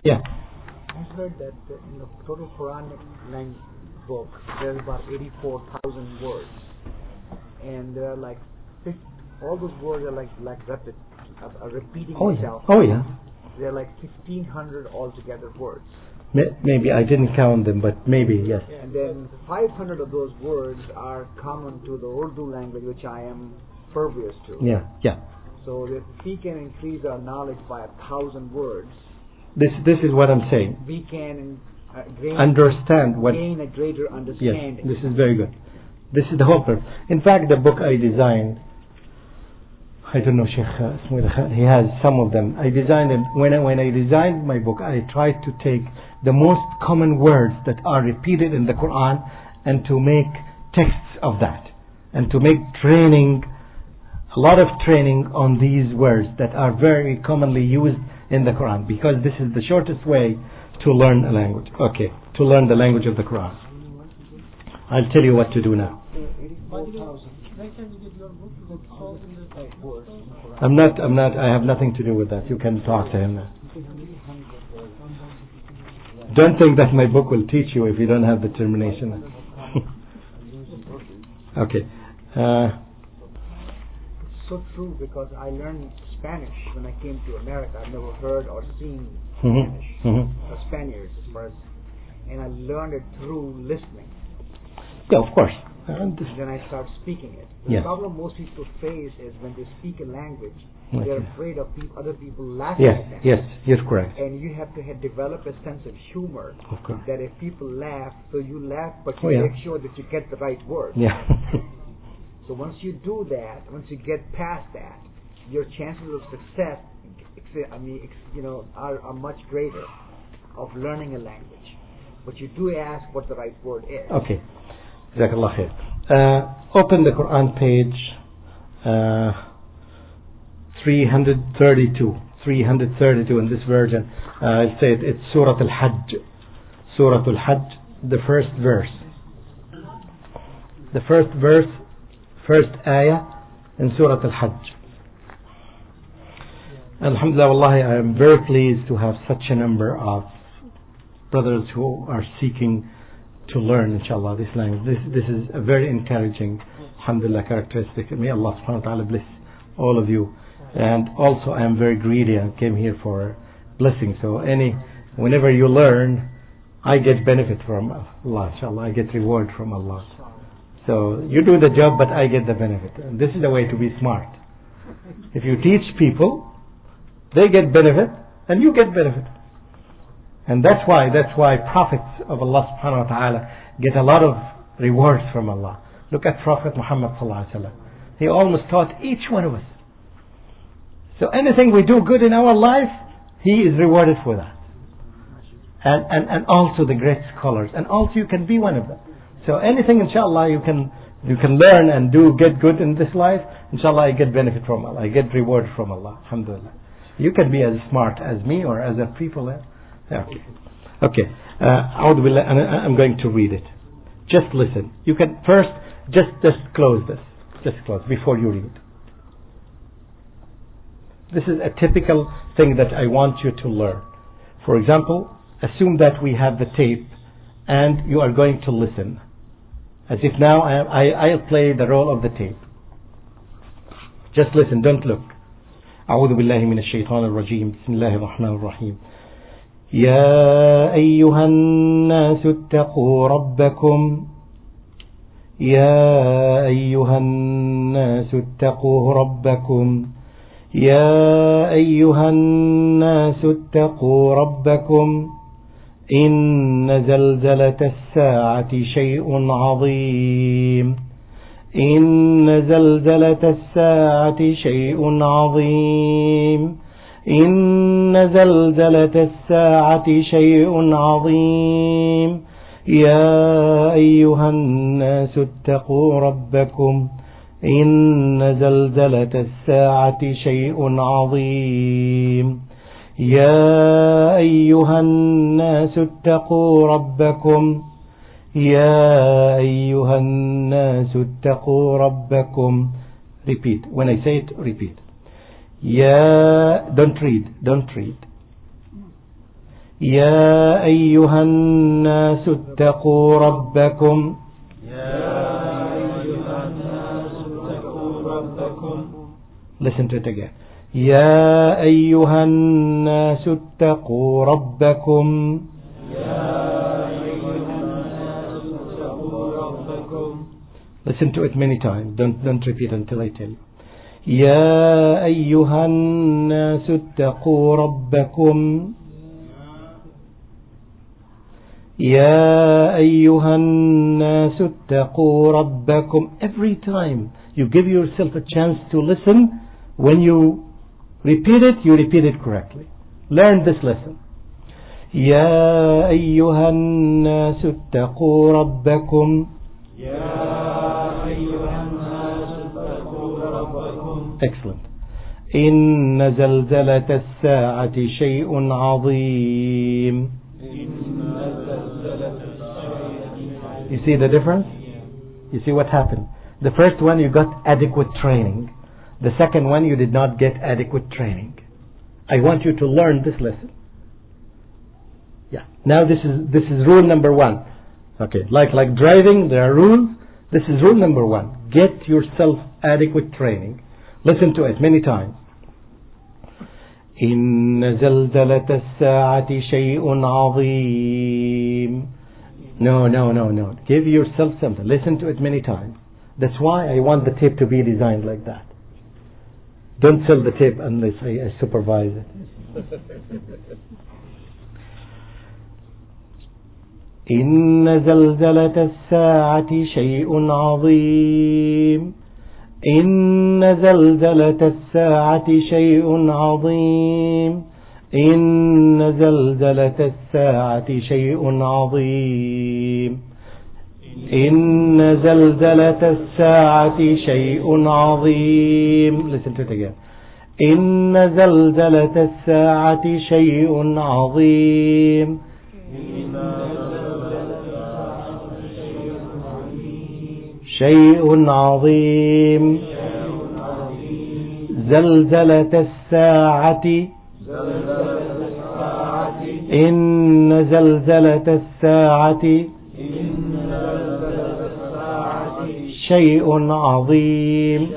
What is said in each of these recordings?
Yeah. I heard that in the total Quranic language book, there's about 84,000 words, and there are like all those words are like repeating itself. Oh yeah. There are like 1,500 altogether words. Maybe I didn't count them, but maybe yes. And then 500 of those words are common to the Urdu language, which I am pervious to. Yeah. So if we can increase our knowledge by 1,000 words, this is what I'm saying. We can gain a greater understanding. Yes, this is very good. This is the whole purpose. In fact, the book I designed, I don't know, Sheikh he has some of them. I designed it. When I designed my book, I tried to take the most common words that are repeated in the Quran and to make texts of that, and to make a lot of training on these words that are very commonly used in the Quran, because this is the shortest way to learn a language. Okay, to learn the language of the Quran. I'll tell you what to do now. I'm not, I have nothing to do with that. You can talk to him now. Don't think that my book will teach you if you don't have the termination. Okay. It's so true, because I learned Spanish when I came to America. I've never heard or seen Spanish or Spaniards, and I learned it through listening. Yeah, of course. Then I start speaking it. The problem most people face is when they speak a language, they're afraid of other people laughing at them. Yes, you're correct. And you have to develop a sense of humor. Okay. That if people laugh, so you laugh, but you make sure that you get the right word. Yeah. So once you do that, once you get past that, your chances of success, are much greater of learning a language. But you do ask what the right word is. Okay. Jazakallah khair. Open the Quran page 332. 332 in this version. I'll say it's Surah Al-Hajj. Surah Al-Hajj, the first verse. The first ayah in Surah Al-Hajj. Alhamdulillah, wallahi, I am very pleased to have such a number of brothers who are seeking to learn, inshallah, this language. This is a very encouraging, alhamdulillah, characteristic. May Allah subhanahu wa ta'ala bless all of you. And also I am very greedy and came here for blessing. So whenever you learn, I get benefit from Allah, inshallah. I get reward from Allah. So you do the job, but I get the benefit. And this is the way to be smart. If you teach people, they get benefit and you get benefit. And that's why prophets of Allah subhanahu wa ta'ala get a lot of rewards from Allah. Look at Prophet Muhammad sallallahu alaihi wasallam. He almost taught each one of us. So anything we do good in our life, he is rewarded for that. And also the great scholars. And also you can be one of them. So anything, inshallah, you can learn and get good in this life, inshallah, I get benefit from Allah. I get reward from Allah. Alhamdulillah. You can be as smart as me or as a people. Okay. I'm going to read it. Just listen. You can first just close this. Just close before you read. This is a typical thing that I want you to learn. For example, assume that we have the tape and you are going to listen. As if now I'll play the role of the tape. Just listen, don't look. أعوذ بالله من الشيطان الرجيم بسم الله الرحمن الرحيم يا أيها الناس اتقوا ربكم يا أيها الناس اتقوا ربكم يا أيها الناس اتقوا ربكم إن زلزلة الساعة شيء عظيم إن زلزلة الساعة شيء عظيم إن زلزلة الساعة شيء عظيم يا أيها الناس اتقوا ربكم إن زلزلة الساعة شيء عظيم يا أيها الناس اتقوا ربكم يا أيها الناس اتقوا ربكم. Repeat. When I say it, repeat. Don't read. يا أيها الناس اتقوا ربكم. Listen to it again. يا أيها الناس اتقوا ربكم. Listen to it many times. Don't repeat until I tell you. يا أيها الناس اتقوا ربكم. يا أيها الناس اتقوا ربكم. Every time you give yourself a chance to listen, when you repeat it correctly. Learn this lesson. يا أيها الناس اتقوا ربكم. Excellent. إن زلزلة الساعة شيء عظيم. You see the difference? You see what happened? The first one you got adequate training. The second one you did not get adequate training. I want you to learn this lesson. Yeah. Now this is rule number 1. Okay. Like driving, there are rules. This is rule number 1. Get yourself adequate training. Listen to it many times. إن زلزلة الساعة شيء عظيم. No. Give yourself something. Listen to it many times. That's why I want the tape to be designed like that. Don't sell the tape unless I supervise it. إن زلزلة الساعة شيء عظيم. إن زلزلة الساعة شيء عظيم. إن زلزلة الساعة شيء عظيم. إن زلزلة الساعة شيء عظيم. Listen to it again. إن زلزلة الساعة شيء عظيم. شيء عظيم. زلزلة الساعة. إن زلزلة الساعة شيء عظيم.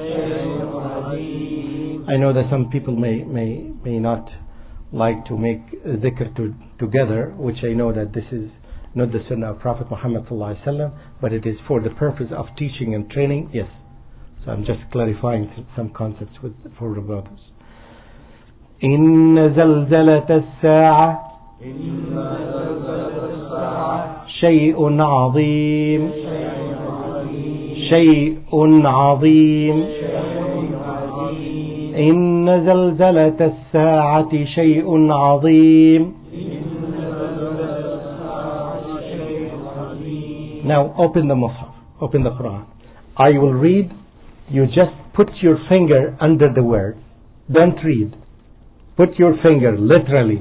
I know that some people may not like to make dhikr together, which I know that this is not the sunnah of Prophet Muhammad ﷺ, but it is for the purpose of teaching and training. Yes. So I'm just clarifying some concepts for the brothers. إن زلزلة الساعة شيء عظيم. شيء عظيم. إن زلزلة الساعة شيء عظيم. Now open the Mus'haf, open the Quran. I will read. You just put your finger under the word. Don't read. Put your finger literally.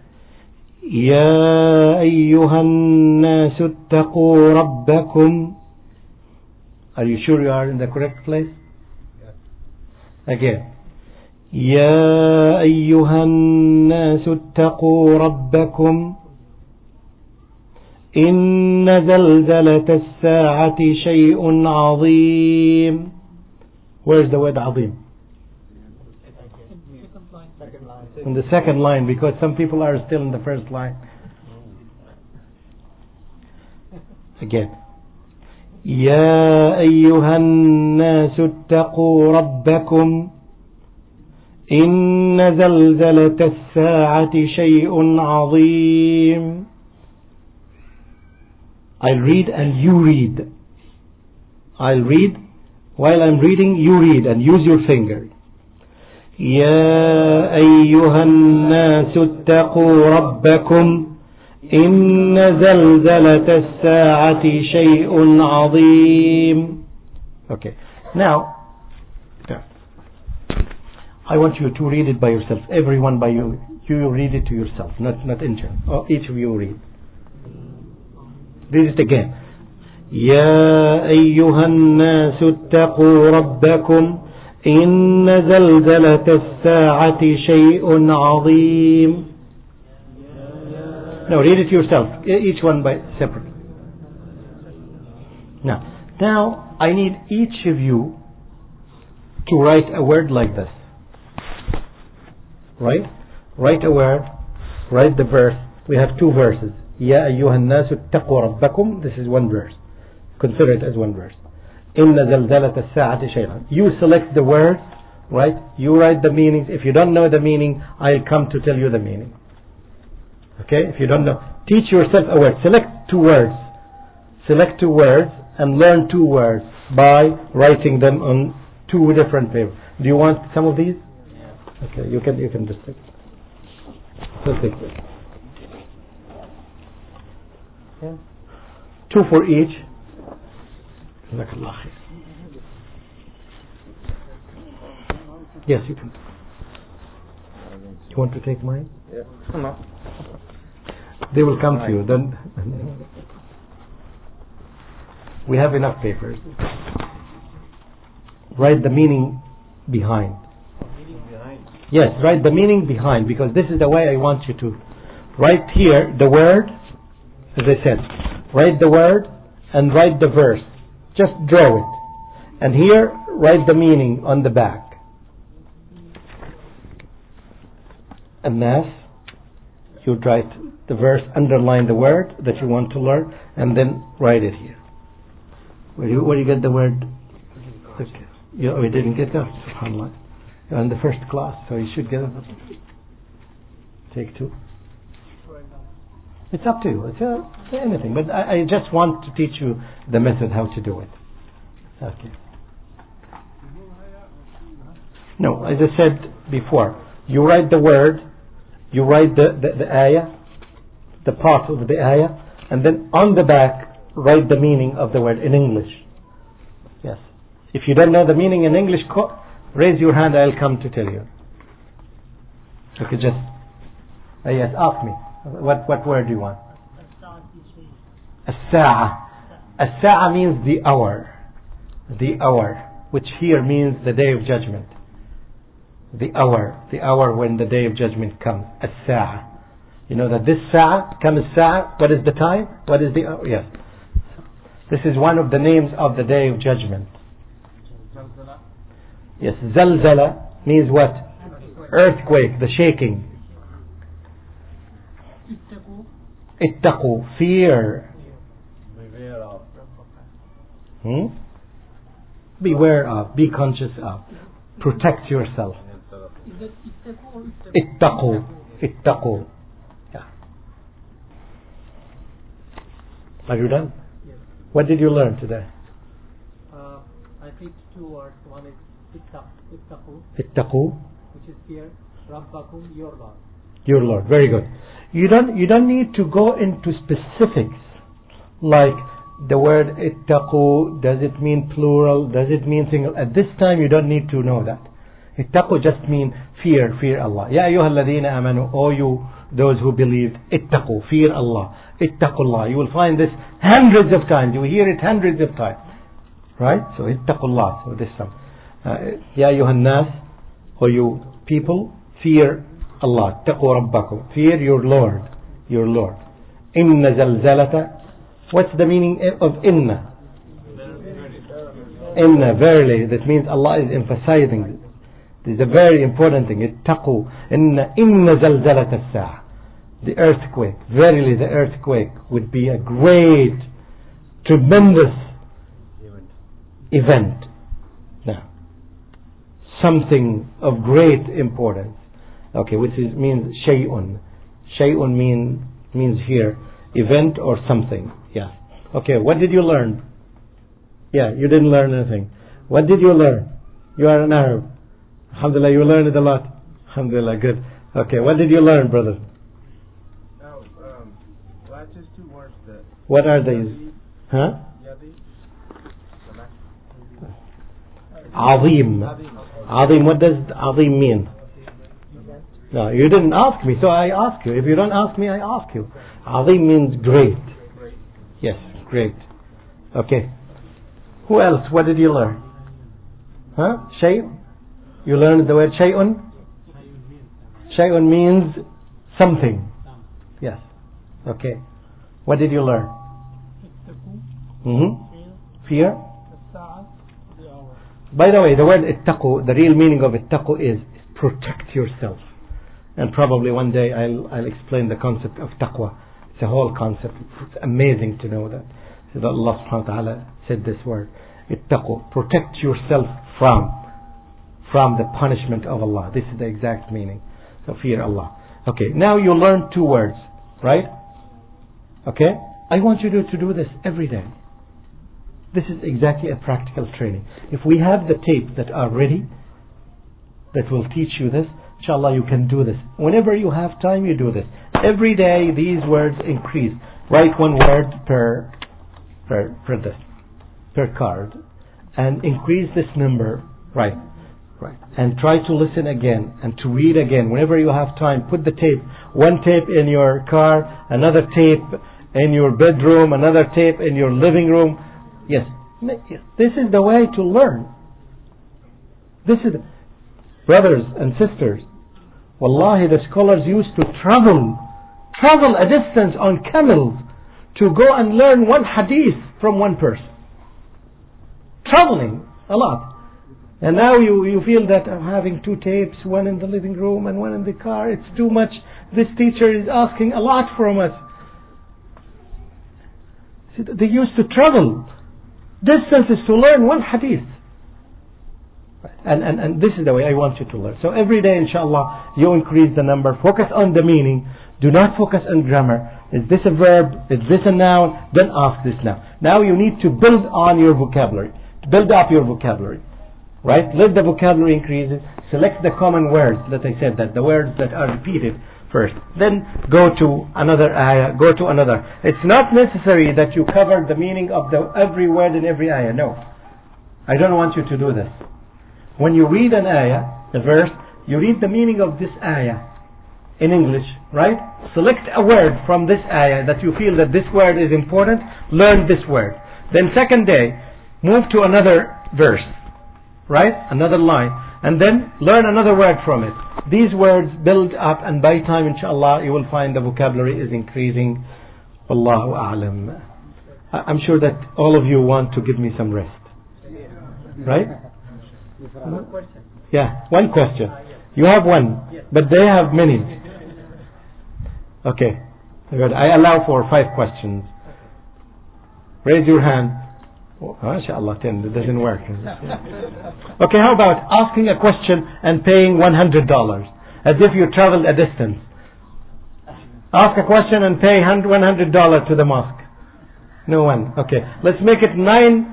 يا أيها الناس اتقوا ربكم. Are you sure you are in the correct place? Yes. Again. يا أيها الناس اتقوا ربكم. إن زلزلة الساعة شيء عظيم. Where's the word عظيم? In the second line, because some people are still in the first line. Again. يا أيها الناس اتقوا ربكم. إن زلزلة الساعة شيء عظيم. I'll read and you read. I'll read. While I'm reading, you read and use your finger. يا أيها الناس اتقوا ربكم. إن زلزلة الساعة شيء عظيم. Okay. Now, I want you to read it by yourself. Everyone by you. You read it to yourself, not in turn. Each of you read. Read it again. يا أيها الناس اتقوا ربكم. إن زلزلة الساعة شيء عظيم. No, read it yourself. Each one by separate. Now, I need each of you to write a word like this. Right? Write a word. Write the verse. We have two verses. يا أيها الناس اتقوا ربكم. This is one verse. Consider it as one verse. إن زلزلة الساعة شيء. You select the word, right? You write the meanings. If you don't know the meaning, I'll come to tell you the meaning. Okay? If you don't know, teach yourself a word. Select two words. Select two words and learn two words by writing them on two different papers. Do you want some of these? Yeah. Okay, you can just take. So take this. Yeah. Two for each. Yes, you can. You want to take mine? Yeah. No. They will come to you. Then we have enough papers. Write the meaning behind. Yes, write the meaning behind, because this is the way I want you to write here the word, as I said. Write the word and write the verse. Just draw it. And here, write the meaning on the back. And Nas, you write the verse, underline the word that you want to learn, and then write it here. Where you get the word? Okay. You didn't get that? SubhanAllah. You're in the first class, so you should get it. Take two. It's up to you. It's anything. But I just want to teach you the method how to do it. Okay. No, as I said before, you write the word, you write the ayah, the part of the ayah, and then on the back, write the meaning of the word in English. Yes. If you don't know the meaning in English, raise your hand, I'll come to tell you. Okay, just... yes, ask me. What word do you want? As-sa'a. As-sa'a means the hour. The hour. Which here means the day of judgment. The hour. The hour when the day of judgment comes. As-sa'a. You know that this sa'a becomes sa'a. What is the time? What is the hour? Yes. This is one of the names of the day of judgment. Yes. Zalzala means what? Earthquake, the shaking. Ittaqu, fear. Beware of, be conscious of. Protect yourself. Ittaqu, ittaqu. Yeah. Are you done? Yes. What did you learn today? I think two words. One is ittaqu. Ittaqu. Which is fear. Rabbakum, your Lord. Your Lord. Very good. You don't need to go into specifics like the word ittaqu. Does it mean plural? Does it mean single? At this time, you don't need to know that. Ittaqu just mean fear Allah. Ya ayyuha alladhina amanu, O you, those who believed, ittaqu, fear Allah. Ittaqullah. You will find this hundreds of times. You will hear it hundreds of times. Right? So ittaqullah. So this some. Ya ayyuha nas, O you people, fear Allah. Taqu rabbakum. Fear your Lord. Your Lord. Inna zalzalata. What's the meaning of inna? Inna, verily. That means Allah is emphasizing. This is a very important thing. Ittaqu. Inna zalzalata as-sa'a. The earthquake. Verily the earthquake would be a great, tremendous event. Now, something of great importance. Okay, which means shay'un. Shay'un means here event or something. Yeah. Okay, what did you learn? Yeah, you didn't learn anything. What did you learn? You are an Arab. Alhamdulillah, you learned it a lot. Alhamdulillah, good. Okay, what did you learn, brother? Well, just two words that... What are these? Huh? Azim. Azim, what does Azim mean? No, you didn't ask me, so I ask you. If you don't ask me, I ask you. Azim means great. Yes, great. Okay. Who else? What did you learn? Huh? Shay? You learned the word shay'un? Shay'un means something. Yes. Okay. What did you learn? Fear. By the way, the word ittaqu, the real meaning of ittaqu is protect yourself. And probably one day I'll explain the concept of taqwa. It's a whole concept. It's amazing to know that. So that Allah subhanahu wa ta'ala said this word. Ittaqu, protect yourself from the punishment of Allah. This is the exact meaning. So fear Allah. Okay, now you learn 2 words, right? Okay? I want you to do this every day. This is exactly a practical training. If we have the tapes that are ready, that will teach you this, inshallah you can do this. Whenever you have time, you do this. Every day these words increase. Write 1 word per card. And increase this number. Right. And try to listen again and to read again. Whenever you have time, put the tape. 1 tape in your car, another tape in your bedroom, another tape in your living room. Yes. This is the way to learn. This is, brothers and sisters, wallahi, the scholars used to travel a distance on camels to go and learn 1 hadith from 1 person. Traveling a lot. And now you feel that I'm having 2 tapes, 1 in the living room and 1 in the car. It's too much. This teacher is asking a lot from us. See, they used to travel distances to learn 1 hadith. And this is the way I want you to learn. So every day, inshallah, you increase the number. Focus on the meaning. Do not focus on grammar. Is this a verb? Is this a noun? Then ask this now. Now you need to build on your vocabulary. Build up your vocabulary. Right? Let the vocabulary increase. Select the common words that I said, that the words that are repeated first. Then go to another ayah. Go to another. It's not necessary that you cover the meaning of every word in every ayah. No. I don't want you to do this. When you read an ayah, a verse, you read the meaning of this ayah in English, right? Select a word from this ayah that you feel that this word is important. Learn this word. Then second day, move to another verse, right? Another line. And then learn another word from it. These words build up, and by time, inshallah, you will find the vocabulary is increasing. Wallahu a'lam. I'm sure that all of you want to give me some rest. Right? Yeah, 1 question. You have 1, but they have many. Okay. Good. I allow for 5 questions. Raise your hand. Oh, MashaAllah, 10. It doesn't work. Okay, how about asking a question and paying $100 as if you traveled a distance? Ask a question and pay $100 to the mosque. No one. Okay, let's make it $90.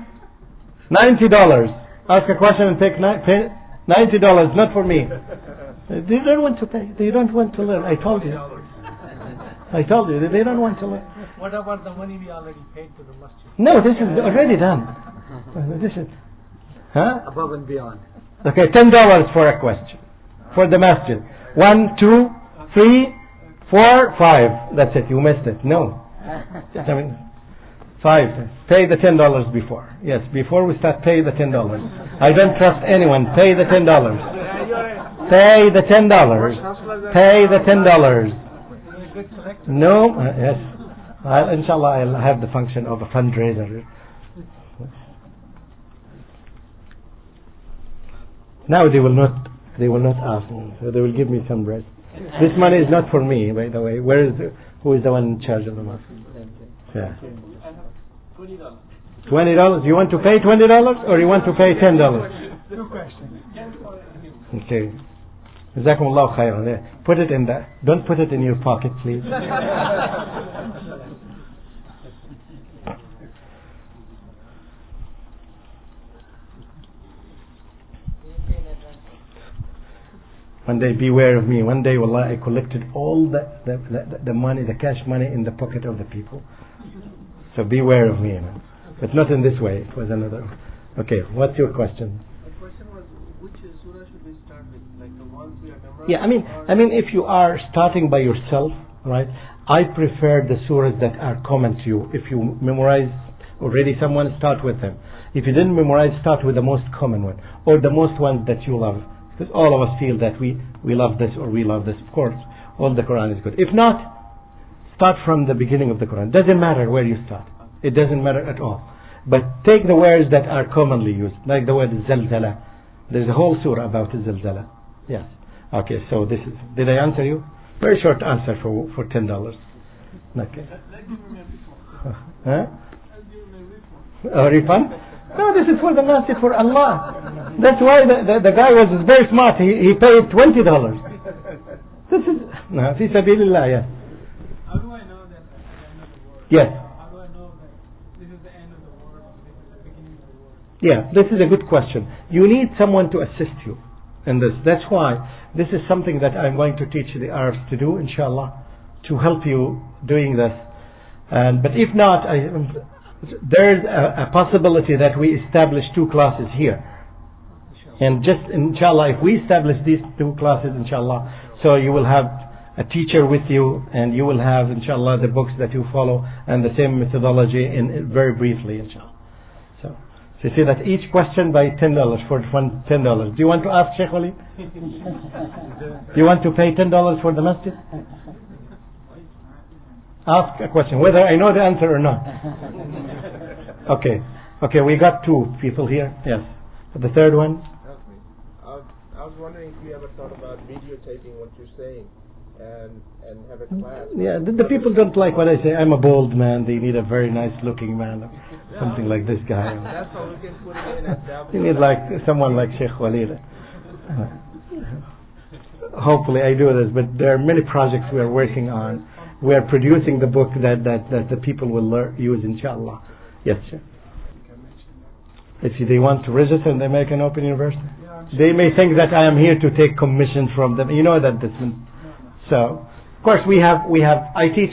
Ask a question and pay $90. Not for me. They don't want to pay. They don't want to learn. I told you. They don't want to learn. What about the money we already paid to the masjid? No, this is already done. This is above and beyond. Okay, $10 for a question for the masjid. 1, 2, 3, 4, 5. That's it. You missed it. No. 5. Pay the $10 before. Yes, before we start, pay the $10. I don't trust anyone. Pay the $10. Pay the $10. Pay the $10. No. Yes. Inshallah, I'll have the function of a fundraiser. Now they will not ask me. So they will give me some rest. This money is not for me, by the way. Who is the one in charge of the mosque? Yeah. $20. You want to pay $20 or you want to pay $10? 2 questions. Okay. Jazakumullahu khairan. Put it in there. Don't put it in your pocket, please. One day, beware of me. One day, wallah, I collected all the money, the cash money in the pocket of the people. So beware of me, man. But not in this way. It was another. Okay, what's your question? The question was, which surah should we start with? Like the ones we are memorizing? Yeah, I mean, if you are starting by yourself, right? I prefer the surahs that are common to you. If you memorize already someone, start with them. If you didn't memorize, start with the most common one or the most ones that you love. Because all of us feel that we love this or we love this. Of course, all the Quran is good. If not, start from the beginning of the Quran. Doesn't matter where you start. It doesn't matter at all. But take the words that are commonly used, like the word zalzala. There's a whole surah about zalzala. Yes. Okay, so this is, did I answer you? Very short answer for $10. Okay. Huh? A refund? No, this is for the masjid, for Allah. That's why the guy was very smart. He paid $20. This is, no, fi sabilillah, yes. How do I know that that's the end of the word? Yes. How do I know that this is the end of the word or this is the beginning of the word? Yeah, this is a good question. You need someone to assist you in this. That's why this is something that I'm going to teach the Arabs to do, inshallah, to help you doing this. But if not, there's a possibility that we establish 2 classes here. And just inshallah, if we establish these 2 classes, inshallah, so you will have a teacher with you, and you will have, inshallah, the books that you follow and the same methodology in very briefly, inshallah. So you see that each question by $10 for $10. Do you want to ask Sheikh Wali? Do you want to pay $10 for the masjid? Ask a question, whether I know the answer or not. Okay, we got 2 people here. Yes. The third one? I was wondering if you ever thought about videotaping what you're saying and have a class. Yeah, the people don't like what I say. I'm a bold man. They need a very nice looking man. Something like this guy. That's how we can put it in at You need like someone like Sheikh Walid. Hopefully I do this, but there are many projects we are working on. We are producing the book that the people will use, inshallah. Yes, sir. If they want to register in the American Open University, they may think that I am here to take commission from them. You know that this means. So, of course, I teach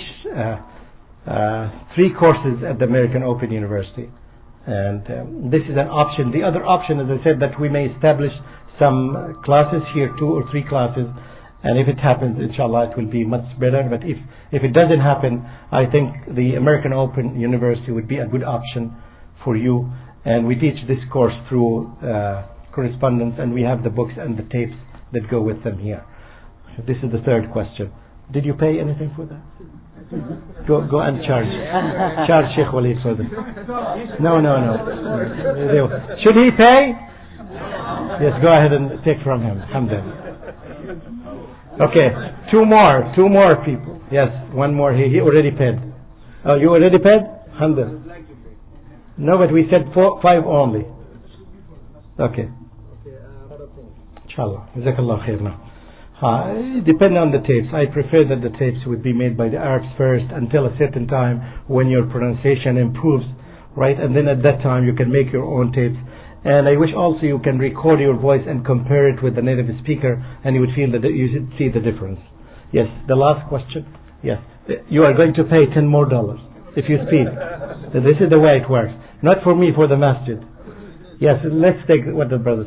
3 courses at the American Open University, and this is an option. The other option, as I said, that we may establish some classes here, 2 or 3 classes, and if it happens, inshallah, it will be much better. But if it doesn't happen, I think the American Open University would be a good option for you. And we teach this course through correspondence, and we have the books and the tapes that go with them here. This is the third question. Did you pay anything for that? Go and charge Sheikh Walid for this. No. Should he pay? Yes, go ahead and take from him. Alhamdulillah. Okay, 2 more people. Yes, one more. He already paid. Oh, you already paid? Alhamdulillah. No, but we said 5 only. Okay. Inshallah. Jazakallah khair now. Depending on the tapes, I prefer that the tapes would be made by the Arabs first until a certain time when your pronunciation improves, right? And then at that time you can make your own tapes. And I wish also you can record your voice and compare it with the native speaker, and you would feel that you should see the difference. Yes, the last question. Yes, you are going to pay $10 more if you speak. This is the way it works. Not for me, for the masjid. Yes, let's take what the brothers.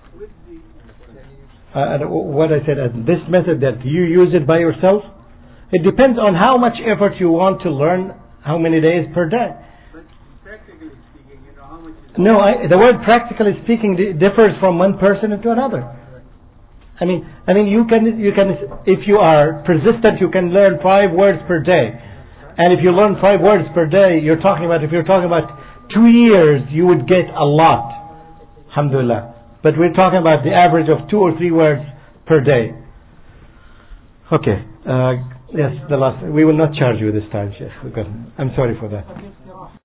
What I said, this method that you use it by yourself, it depends on how much effort you want to learn, how many days per day. But practically speaking, how much is No, the word practically speaking differs from one person to another. I mean, you can, if you are persistent, you can learn 5 words per day. And if you learn 5 words per day, if you're talking about 2 years, you would get a lot. Alhamdulillah. But we're talking about the average of 2 or 3 words per day. Okay. Yes, the last. We will not charge you this time, Sheikh. I'm sorry for that.